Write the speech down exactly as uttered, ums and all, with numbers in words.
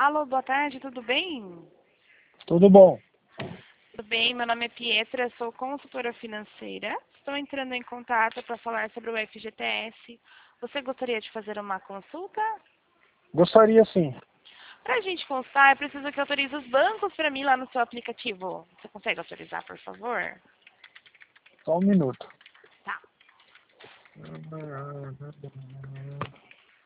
Alô, boa tarde, tudo bem? Tudo bom? Tudo bem, meu nome é Pietra, sou consultora financeira. Estou entrando em contato para falar sobre o F G T S. Você gostaria de fazer uma consulta? Gostaria sim. Para a gente constar, é preciso que autorize os bancos para mim lá no seu aplicativo. Você consegue autorizar, por favor? Só um minuto. Tá.